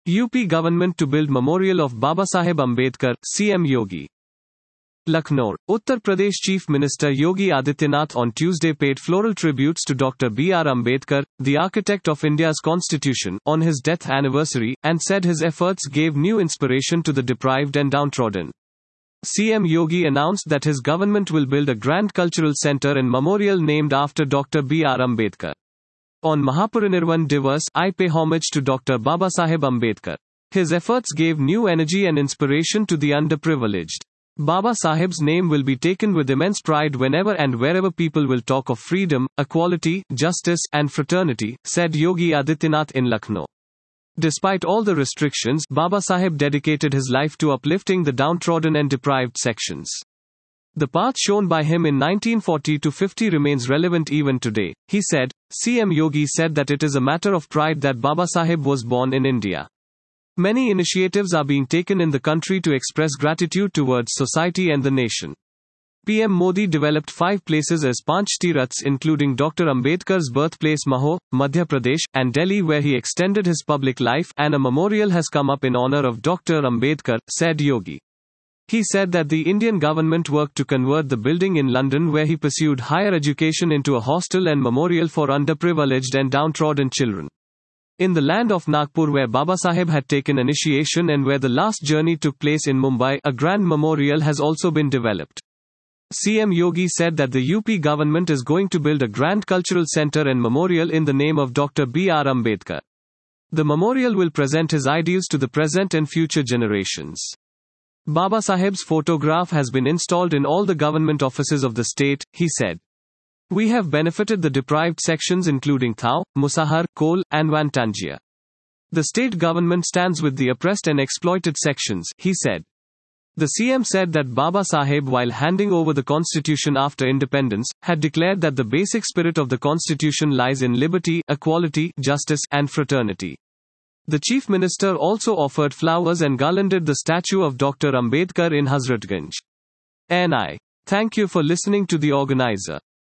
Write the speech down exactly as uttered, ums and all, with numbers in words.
U P government to build memorial of Babasaheb Ambedkar, C M Yogi. Lucknow, Uttar Pradesh Chief Minister Yogi Adityanath on Tuesday paid floral tributes to Doctor B R Ambedkar, the architect of India's constitution, on his death anniversary, and said his efforts gave new inspiration to the deprived and downtrodden. C M Yogi announced that his government will build a grand cultural center and memorial named after Doctor B R Ambedkar. On Mahaparinirvan Divas, I pay homage to Doctor Babasaheb Ambedkar. His efforts gave new energy and inspiration to the underprivileged. Baba Saheb's name will be taken with immense pride whenever and wherever people will talk of freedom, equality, justice, and fraternity, said Yogi Adityanath in Lucknow. Despite all the restrictions, Baba Saheb dedicated his life to uplifting the downtrodden and deprived sections. The path shown by him in nineteen forty to fifty remains relevant even today, he said. C M Yogi said that it is a matter of pride that Baba Saheb was born in India. Many initiatives are being taken in the country to express gratitude towards society and the nation. P M Modi developed five places as Panch Tiraths including Doctor Ambedkar's birthplace Mahot, Madhya Pradesh, and Delhi where he extended his public life, and a memorial has come up in honor of Doctor Ambedkar, said Yogi. He said that the Indian government worked to convert the building in London where he pursued higher education into a hostel and memorial for underprivileged and downtrodden children. In the land of Nagpur where Babasaheb had taken initiation and where the last journey took place in Mumbai, a grand memorial has also been developed. C M Yogi said that the U P government is going to build a grand cultural center and memorial in the name of Doctor B R Ambedkar. The memorial will present his ideals to the present and future generations. Babasaheb's photograph has been installed in all the government offices of the state, he said. We have benefited the deprived sections including Thau, Musahar, Kol, and Vantangia. The state government stands with the oppressed and exploited sections, he said. The C M said that Baba Saheb, while handing over the constitution after independence, had declared that the basic spirit of the constitution lies in liberty, equality, justice, and fraternity. The chief minister also offered flowers and garlanded the statue of Doctor Ambedkar in Hazratganj. N I. Thank you for listening to the organizer.